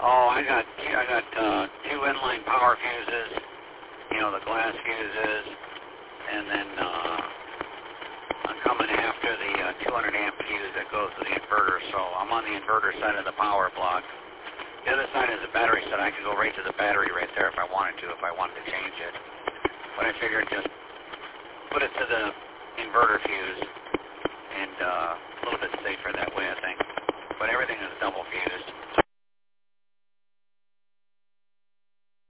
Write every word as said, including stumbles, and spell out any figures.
Oh, I got I got uh, two inline power fuses, you know, the glass fuses, and then uh, I'm coming after the uh, two hundred amp fuse that goes to the inverter. So I'm on the inverter side of the power block. The other side is the battery side. I could go right to the battery right there if I wanted to, if I wanted to change it. But I figured just put it to the inverter fuse.